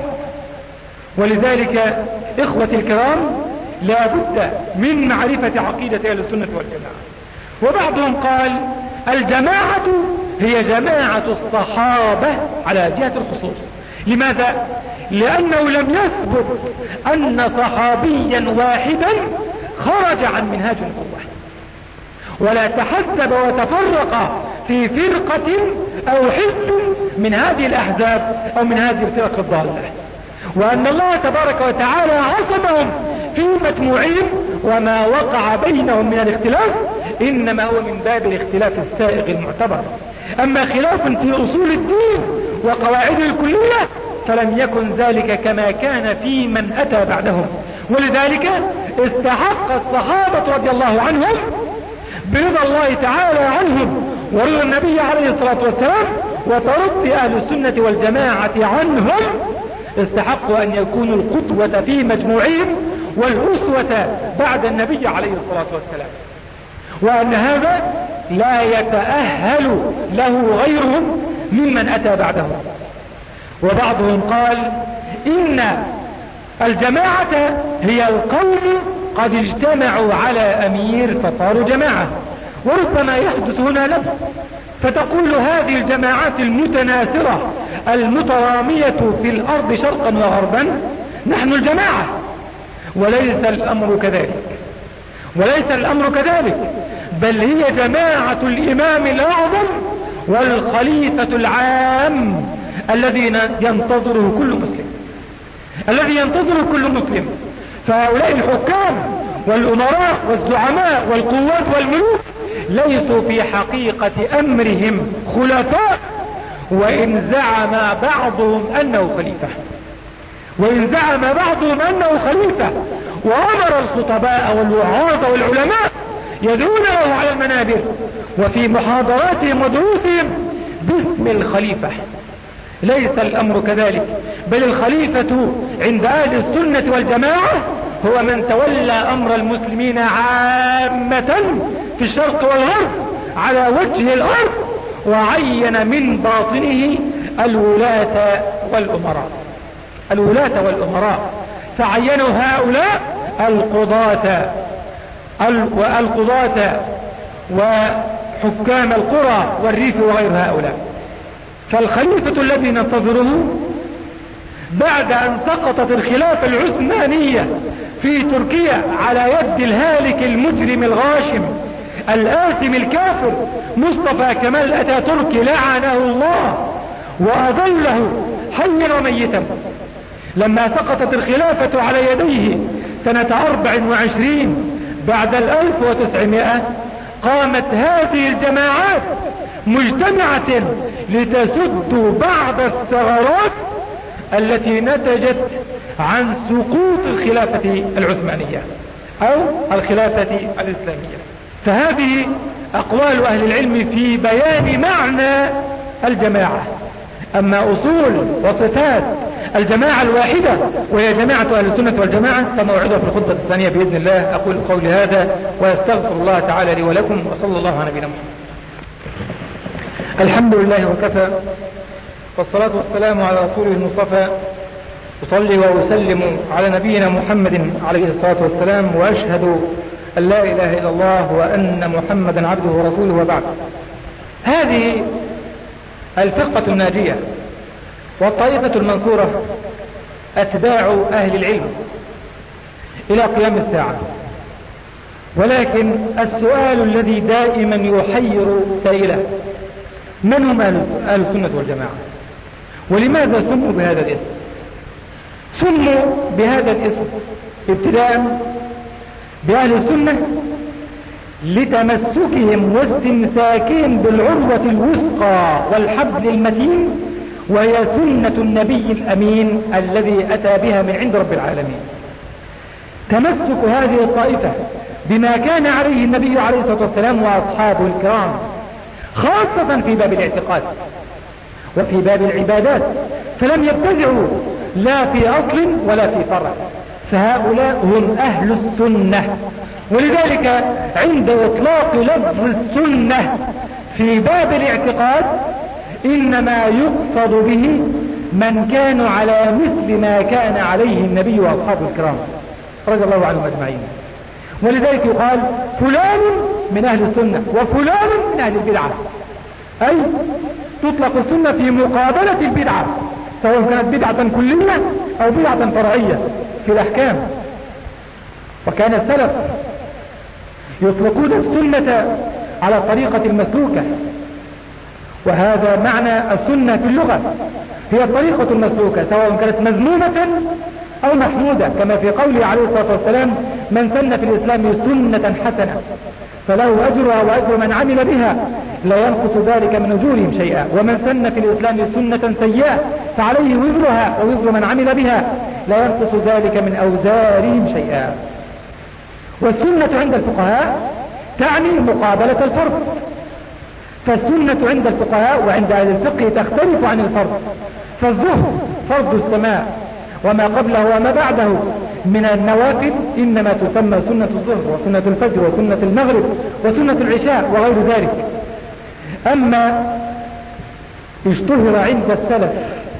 ولذلك إخوتي الكرام لا بد من معرفة عقيدة أهل السنة والجماعة. وبعضهم قال: الجماعة هي جماعة الصحابة على جهة الخصوص. لماذا؟ لأنه لم يثبت أن صحابيا واحدا خرج عن منهاج النبوة، ولا تحزب وتفرق في فرقة أو حزب من هذه الأحزاب أو من هذه الفرق الضالة، وأن الله تبارك وتعالى عصمهم في مجموعهم، وما وقع بينهم من الاختلاف إنما هو من باب الاختلاف السائغ المعتبر. أما خلاف في أصول الدين وقواعده الكلية فلم يكن ذلك كما كان في من أتى بعدهم. ولذلك استحق الصحابة رضي الله عنهم برضا الله تعالى عنهم ورضا النبي عليه الصلاة والسلام وترضي أهل السنة والجماعة عنهم، استحقوا أن يكونوا القدوة في مجموعهم والأسوة بعد النبي عليه الصلاة والسلام، وأن هذا لا يتأهل له غيرهم ممن أتى بعدهم. وبعضهم قال: إن الجماعة هي القوم قد اجتمعوا على أمير فصاروا جماعة. وربما يحدث هنا لبس، فتقول هذه الجماعات المتناثرة المترامية في الأرض شرقا وغربا نحن الجماعة، وليس الأمر كذلك وليس الأمر كذلك بل هي جماعة الإمام الأعظم والخليفة العام الذين ينتظره كل مسلم. الذي ينتظره كل مسلم. فهؤلاء الحكام والأمراء والزعماء والقوات والملوك ليسوا في حقيقة أمرهم خلفاء، وإن زعم بعضهم أنه خليفة وإن زعم بعضهم أنه خليفة وأمر الخطباء والوعاظ والعلماء يدعون له على المنابر وفي محاضراتهم ودروسهم باسم الخليفة. ليس الأمر كذلك، بل الخليفة عند أهل السنة والجماعة هو من تولى أمر المسلمين عامة في الشرق والغرب على وجه الأرض، وعين من باطنه الولاة والأمراء الولاة والأمراء فعينوا هؤلاء القضاة والقضاة وحكام القرى والريف وغير هؤلاء. فالخليفة الذي ننتظره بعد أن سقطت الخلافة العثمانية في تركيا على يد الهالك المجرم الغاشم الآثم الكافر مصطفى كمال أتاتورك لعنه الله وأضله حيا وميتا، لما سقطت الخلافة على يديه سنة أربع وعشرين بعد الألف وتسعمائة، قامت هذه الجماعات مجتمعة لتسد بعض الثغرات التي نتجت عن سقوط الخلافة العثمانية أو الخلافة الإسلامية. فهذه أقوال أهل العلم في بيان معنى الجماعة. أما أصول وصفات الجماعة الواحدة وهي جماعة أهل السنة والجماعة فموعدها في الخطبة الثانية بإذن الله. أقول قولي هذا وأستغفر الله تعالى لي ولكم، وصلى الله على نبينا محمد. الحمد لله وكفى، والصلاة والسلام على رسوله المصطفى، أصلي وأسلم على نبينا محمد عليه الصلاة والسلام، وأشهد أن لا إله إلا الله وأن محمدا عبده ورسوله، وبعد. هذه الفرقة الناجية والطائفة المنصورة أتباع أهل العلم إلى قيام الساعة، ولكن السؤال الذي دائما يحير سائله: من هم أهل السنة والجماعة؟ ولماذا سموا بهذا الاسم؟ سموا بهذا الاسم ابتداء بأهل السنة لتمسكهم واستمساكهم بالعروة الوثقى والحبل المتين، وهي سنة النبي الأمين الذي أتى بها من عند رب العالمين. تمسك هذه الطائفة بما كان عليه النبي عليه الصلاة والسلام وأصحابه الكرام، خاصة في باب الاعتقاد وفي باب العبادات، فلم يبتدعوا لا في أصل ولا في فرع، فهؤلاء هم أهل السنة. ولذلك عند إطلاق لفظ السنة في باب الاعتقاد إنما يقصد به من كانوا على مثل ما كان عليه النبي وأصحابه الكرام رضي الله عنهم أجمعين. ولذلك يقال فلان من أهل السنة وفلان من أهل البدعة، أي تطلق السنة في مقابلة البدعة، سواء كانت بدعة كلية أو بدعة فرعية في الأحكام. وكان السلف يطلقون السنة على الطريقة المسلوكة، وهذا معنى السنة في اللغة، هي الطريقة المسلوكة سواء كانت مذمومة أو محمودة، كما في قوله عليه الصلاة والسلام: من سن في الإسلام سنة حسنة فله أجرها وأجر من عمل بها لا ينقص ذلك من أجورهم شيئا، ومن سن في الإسلام سنة سيئة فعليه وزرها ووزر من عمل بها لا ينقص ذلك من أوزارهم شيئا. والسنة عند الفقهاء تعني مقابلة الفرض، فالسنة عند الفقهاء وعند أهل الفقه تختلف عن الفرض. فالظهر فرض السماء وما قبله وما بعده من النوافل إنما تسمى سنة الظهر وسنة الفجر وسنة المغرب وسنة العشاء وغير ذلك. أما اشتهر عند السلف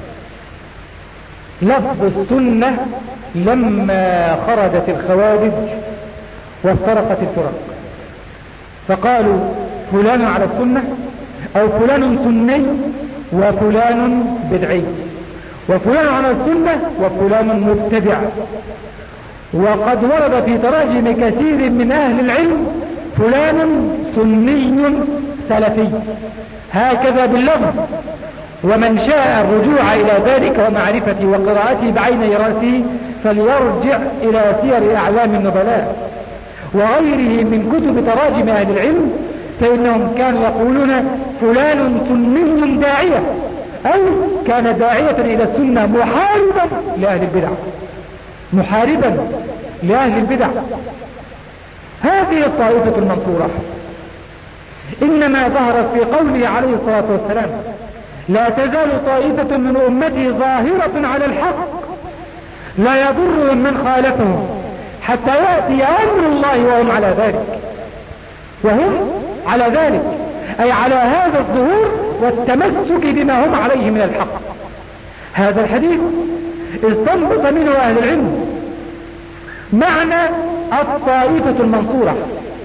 لفظ السنة لما خرجت الخوارج وافترقت الفرق، فقالوا فلان على السنة أو فلان سني وفلان بدعي، وفلان على السنة وفلان مبتدع. وقد ورد في تراجم كثير من أهل العلم فلان سني سلفي هكذا باللفظ، ومن شاء الرجوع إلى ذلك ومعرفته وقراءته بعيني رأسه فليرجع إلى سير أعلام النبلاء وغيره من كتب تراجم أهل العلم، فإنهم كانوا يقولون فلان سني داعية، أو كان داعية إلى السنة محاربا لأهل البدع، محاربا لأهل البدع. هذه الطائفة المنصورة إنما ظهرت في قوله عليه الصلاة والسلام: لا تزال طائفة من أمتي ظاهرة على الحق لا يضرهم من خالفهم حتى يأتي أمر الله وهم على ذلك. وهم على ذلك أي على هذا الظهور والتمسك بما هم عليه من الحق. هذا الحديث استنبط منه أهل العلم معنى الطائفة المنصورة.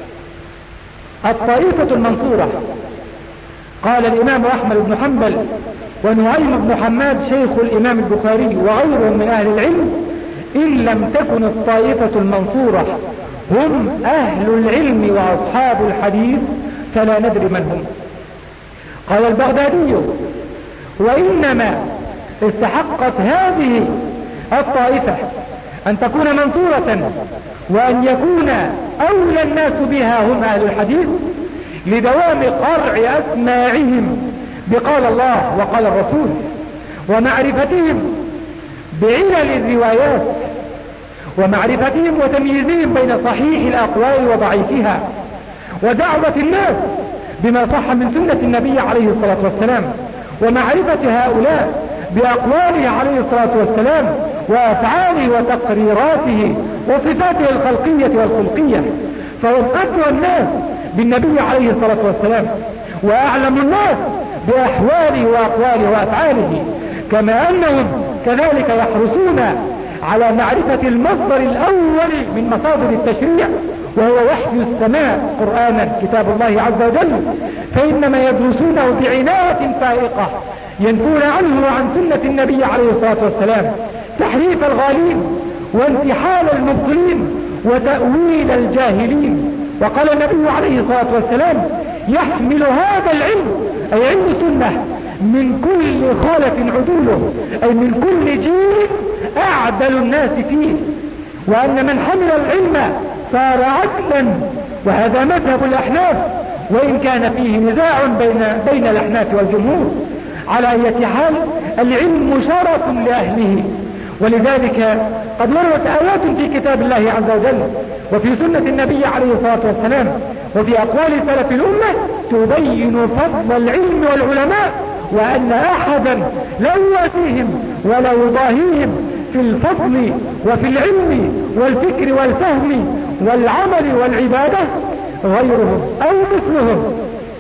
الطائفة المنصورة قال الإمام أحمد بن حنبل ونعيم بن حماد شيخ الإمام البخاري وغيرهم من أهل العلم: إن لم تكن الطائفة المنصورة هم أهل العلم وأصحاب الحديث فلا ندري من هم. قال البغدادي: وإنما استحقت هذه الطائفة أن تكون منصورة وأن يكون أولى الناس بها هم أهل الحديث لدوام قرع أسماعهم بقال الله وقال الرسول، ومعرفتهم بعلل الروايات، ومعرفتهم وتمييزهم بين صحيح الأقوال وضعيفها، ودعوة الناس بما صح من سنة النبي عليه الصلاة والسلام، ومعرفة هؤلاء بأقواله عليه الصلاة والسلام وأفعاله وتقريراته وصفاته الخلقية والخلقية. فهم أدرى الناس بالنبي عليه الصلاة والسلام وأعلم الناس بأحواله وأقواله وأفعاله، كما أنهم كذلك يحرصون على معرفة المصدر الأول من مصادر التشريع وهو وحي السماء قرآنا كتاب الله عز وجل، فإنما يدرسونه بعناية فائقة ينفون عنه وعن سنة النبي عليه الصلاة والسلام تحريف الغالين وانتحال المبطلين وتأويل الجاهلين. وقال النبي عليه الصلاة والسلام: يحمل هذا العلم أي علم السنة من كل خالف عدوله، أي من كل جيل أعدل الناس فيه، وأن من حمل العلم صار عدلا، وهذا مذهب الأحناف وإن كان فيه نزاع بين بين الأحناف والجمهور. على أي حال العلم شرف لأهله، ولذلك قد وردت آيات في كتاب الله عز وجل وفي سنة النبي عليه الصلاة والسلام وفي أقوال سلف الأمة تبين فضل العلم والعلماء، وأن أحدا لا يوازيهم ولا يضاهيهم في الفضل وفي العلم والفكر والفهم والعمل والعبادة غيرهم أو مثلهم.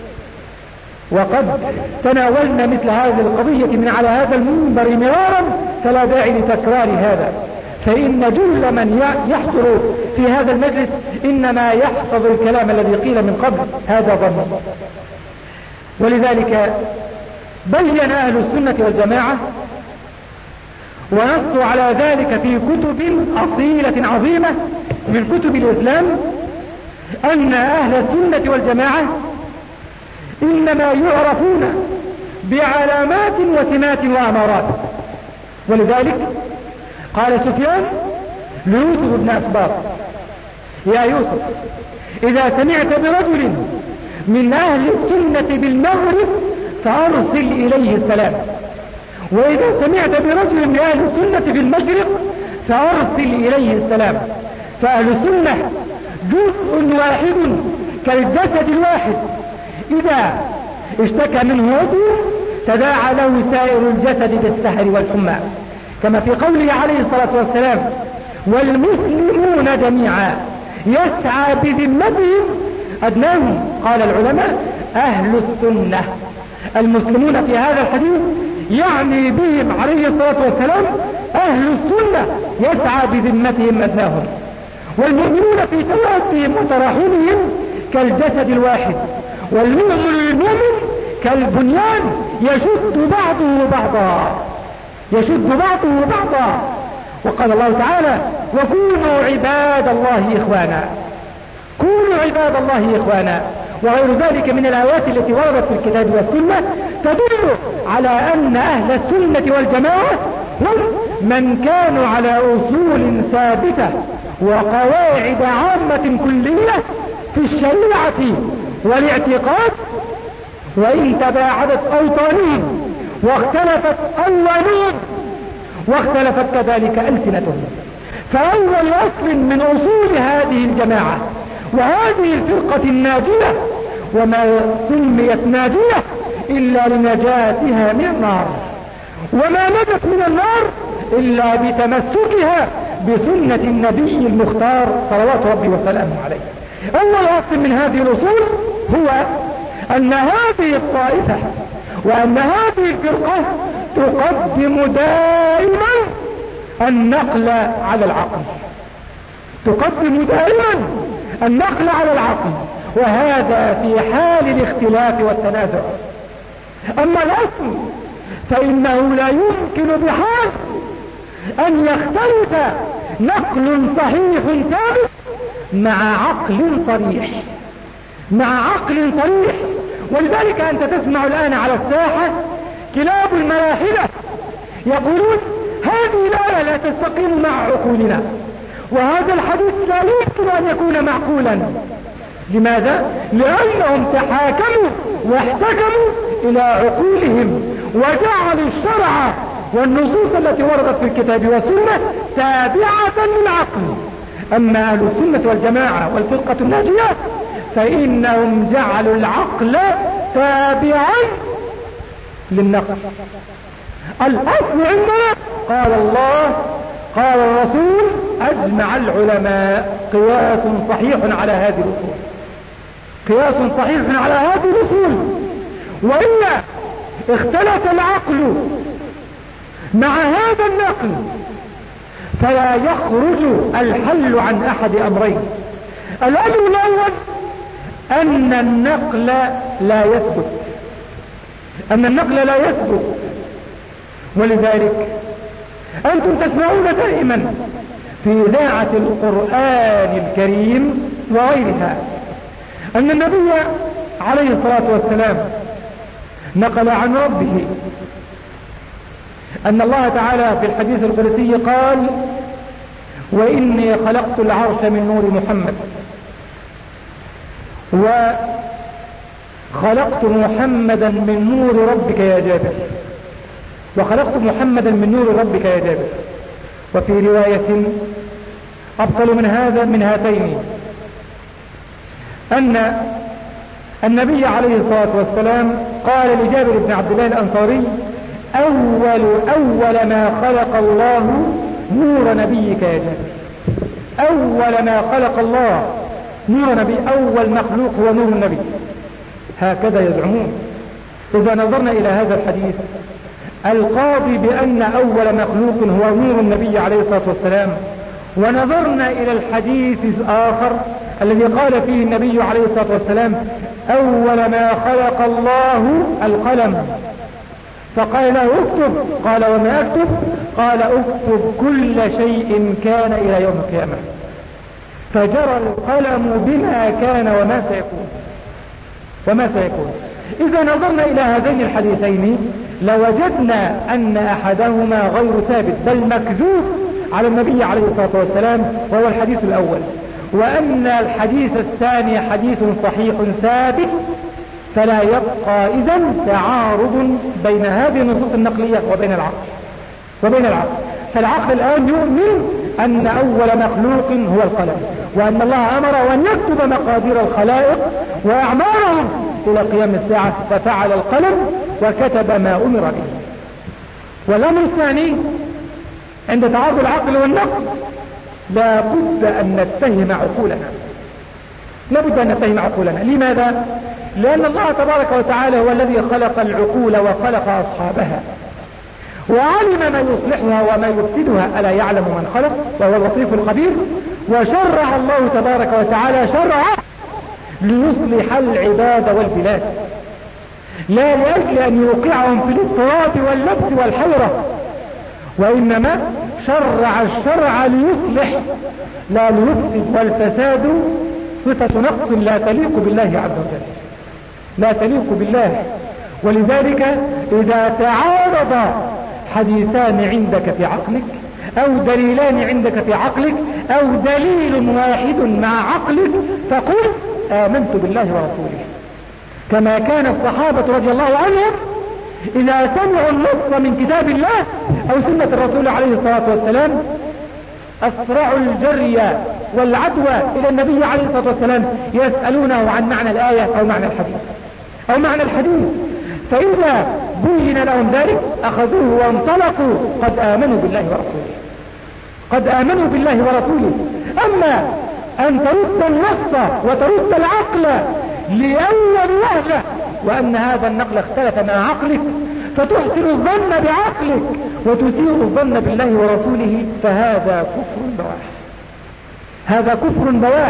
وقد تناولنا مثل هذه القضية من على هذا المنبر مرارا، فلا داعي لتكرار هذا، فإن جل من يحضر في هذا المجلس إنما يحفظ الكلام الذي قيل من قبل، هذا ظن. ولذلك بين أهل السنة والجماعة ونصوا على ذلك في كتب أصيلة عظيمة من كتب الإسلام أن أهل السنة والجماعة إنما يعرفون بعلامات وسمات وأمارات. ولذلك قال سفيان ليوسف بن أسباط: يا يوسف، إذا سمعت برجل من أهل السنة بالمغرب فأرسل إليه السلام، وإذا سمعت برجل من أهل السنة بالمشرق فأرسل إليه السلام. فأهل السنة جزء واحد كالجسد الواحد، إذا اشتكى منه عضو تداعى له سائر الجسد بالسهر والحمى، كما في قوله عليه الصلاة والسلام: والمسلمون جميعا يسعى بذمتهم أدناهم. قال العلماء: أهل السنة. المسلمون في هذا الحديث يعني بهم عليه الصلاة والسلام أهل السنة يسعى بذمتهم أدناهم، والمؤمنون في توادهم وتراحمهم كالجسد الواحد، والمؤمن للمؤمن كالبنيان يشد بعضه بعضا يشد بعضه بعضا. وقال الله تعالى: وكونوا عباد الله إخوانا. كونوا عباد الله إخوانا. وغير ذلك من الآيات التي وردت في الكتاب والسنة تدل على أن أهل السنة والجماعة هم من كانوا على أصول ثابتة وقواعد عامة كلية في الشريعة والاعتقاد، وإن تباعدت أوطانهم واختلفت ألوانهم واختلفت كذلك ألسنتهم. فأول أصل من أصول هذه الجماعة وهذه الفرقة الناجية، وما سميت ناجية إلا لنجاتها من النار، وما نجت من النار إلا بتمسكها بسنة النبي المختار صلوات ربي وسلامه عليه. أول أصل من هذه الأصول هو أن هذه الطائفة وأن هذه الفرقة تقدم دائما النقل على العقل، تقدم دائما النقل على العقل، وهذا في حال الاختلاف والتنازع. أما الأصل فإنه لا يمكن بحال أن يختلف نقل صحيح ثابت مع عقل صريح، مع عقل صريح. ولذلك أنت تسمع الآن على الساحة كلاب الملاحدة يقولون هذه الآية لا تستقيم مع عقولنا، وهذا الحديث لا يمكن أن يكون معقولا. لماذا؟ لأنهم تحاكموا واحتكموا إلى عقولهم وجعلوا الشرع والنصوص التي وردت في الكتاب والسنة تابعة للعقل. أما أهل السنة والجماعة والفرقة الناجية فإنهم جعلوا العقل تابعا للنقل. الأصل عندنا قال الله قال الرسول، أجمع العلماء، قياس صحيح على هذه الأصول، قياس صحيح على هذه الأصول. وإلا اختلف العقل مع هذا النقل فلا يخرج الحل عن أحد أمرين. الأمر الأول أن النقل لا يثبت، أن النقل لا يثبت. ولذلك أنتم تسمعون دائما في إذاعة القرآن الكريم وغيرها أن النبي عليه الصلاة والسلام نقل عن ربه أن الله تعالى في الحديث القدسي قال: وإني خلقت العرش من نور محمد، وخلقت محمدا من نور ربك يا جابر، وخلقت محمدا من نور ربك يا جابر. وفي رواية أبطل من هذا من هاتين أن النبي عليه الصلاة والسلام قال لجابر بن عبد الله الأنصاري: أول أول ما خلق الله نور نبيك يا جابر، أول ما خلق الله نور نبي، أول مخلوق هو نور النبي. هكذا يزعمون. إذا نظرنا إلى هذا الحديث القاضي بأن أول مخلوق هو نور النبي عليه الصلاة والسلام، ونظرنا إلى الحديث الآخر الذي قال فيه النبي عليه الصلاة والسلام: أول ما خلق الله القلم، فقال له اكتب، قال وما اكتب؟ قال اكتب كل شيء كان إلى يوم القيامة. فجرى القلم بما كان وما سيكون وما سيكون. إذا نظرنا إلى هذين الحديثين لوجدنا أن أحدهما غير ثابت بل مكذوب على النبي عليه الصلاة والسلام، وهو الحديث الأول، وأن الحديث الثاني حديث صحيح ثابت. فلا يبقى إذن تعارض بين هذه النصوص النقلية وبين العقل وبين العقل فالعقل الآن يؤمن أن أول مخلوق هو القلم، وأن الله أمر أن يكتب مقادير الخلائق وأعمارهم إلى قيام الساعة، ففعل القلم وكتب ما أمر به. والأمر الثاني عند تعارض العقل والنقل لا بد أن نتهم عقولنا، لا بد أن نتهم عقولنا. لماذا؟ لأن الله تبارك وتعالى هو الذي خلق العقول وخلق أصحابها وعلم ما يصلحها وما يفسدها، ألا يعلم من خلق وهو اللطيف الخبير. وشرع الله تبارك وتعالى شرع ليصلح العباد والبلاد، لا لأجل أن يوقعهم في الاضطراب واللبس والحيرة، وإنما شرع الشرع ليصلح لا ليفسد، والفساد صفة نقص لا تليق بالله عز وجل، لا تليق بالله. ولذلك إذا تعارض حديثان عندك في عقلك أو دليلان عندك في عقلك أو دليل واحد مع عقلك فقل آمنت بالله ورسوله، كما كان الصحابة رضي الله عنهم إذا سمعوا النص من كتاب الله أو سنة الرسول عليه الصلاة والسلام أسرعوا الجري والعدوى إلى النبي عليه الصلاة والسلام يسألونه عن معنى الآية أو معنى الحديث أو معنى الحديث، فإذا بين لهم ذلك أخذوه وانطلقوا قد آمنوا بالله ورسوله، قد آمنوا بالله ورسوله. أما أن ترد النص وترد العقل لأول وهلة وأن هذا النقل اختلف مع عقلك فتحسن الظن بعقلك وتثير الظن بالله ورسوله، فهذا كفر بواح، هذا كفر بواح.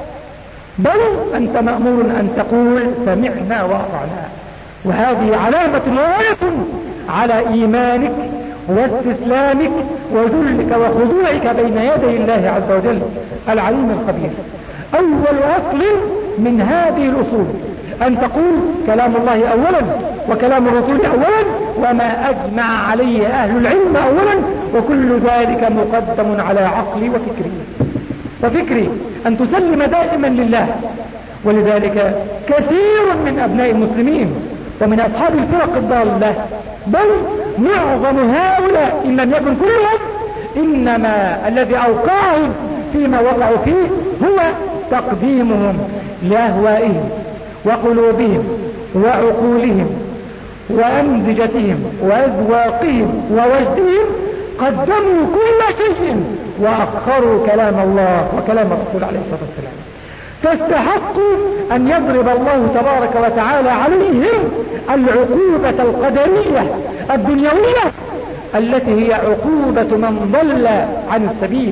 بل أنت مأمور أن تقول سمعنا وأطعنا، وهذه علامة وآية على إيمانك واستسلامك وذلك وخضوعك بين يدي الله عز وجل العليم الخبير. أول أصل من هذه الأصول أن تقول كلام الله أولا وكلام الرسول أولا وما أجمع عليه أهل العلم أولا، وكل ذلك مقدم على عقلي وفكري وفكري أن تسلم دائما لله. ولذلك كثير من أبناء المسلمين ومن أصحاب الفرق الضالة بل معظم هؤلاء إن لم يكن كلهم إنما الذي أوقعهم فيما وقعوا فيه هو تقديمهم لأهوائهم وقلوبهم وعقولهم وأمزجتهم وأذواقهم ووجدهم، قدموا كل شيء وأخروا كلام الله وكلام الرسول عليه الصلاة والسلام، فاستحقوا أن يضرب الله تبارك وتعالى عليهم العقوبة القدرية الدنيوية التي هي عقوبة من ضل عن السبيل،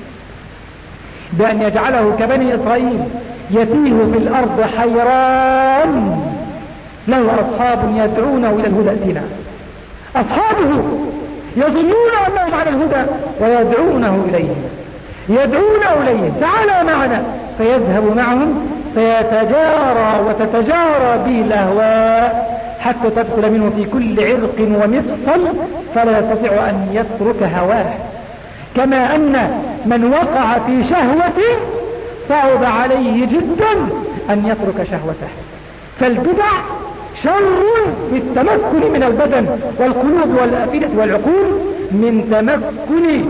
بأن يجعله كبني إسرائيل يتيه في الأرض حيران له أصحاب يدعونه إلى الهدى ائتنا، أصحابه يظنون أنهم على الهدى ويدعونه إليه، يدعونه إليه تعالى معنا، فيذهب معهم فيتجارى وتتجارى به الأهواء حتى تدخل منه في كل عرق ومفصل فلا يستطيع أن يترك هواه. كما أن من وقع في شهوة صعب عليه جدا أن يترك شهوته، فالبدع شر في التمكن من البدن والقلوب والأفئدة والعقول من تمكن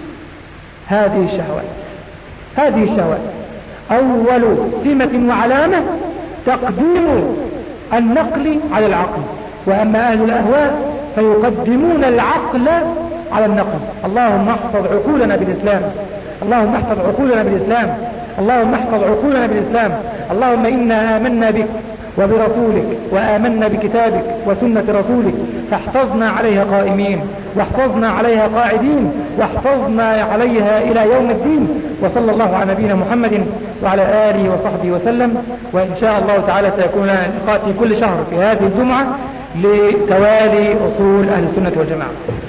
هذه الشهوات. هذه الشهوات أول سمة وعلامة تقديم النقل على العقل، وأما أهل الأهواء فيقدمون العقل على النقل. اللهم احفظ عقولنا بالإسلام، اللهم احفظ عقولنا بالإسلام، اللهم احفظ عقولنا بالإسلام. اللهم إنا آمنا بك وبرسولك وآمنا بكتابك وسنة رسولك، فاحفظنا عليها قائمين واحفظنا عليها قاعدين واحفظنا عليها إلى يوم الدين. وصلى الله على نبينا محمد وعلى آله وصحبه وسلم. وإن شاء الله تعالى سيكون لنا لقاء في كل شهر في هذه الجمعة لتوالي أصول أهل السنة والجماعة.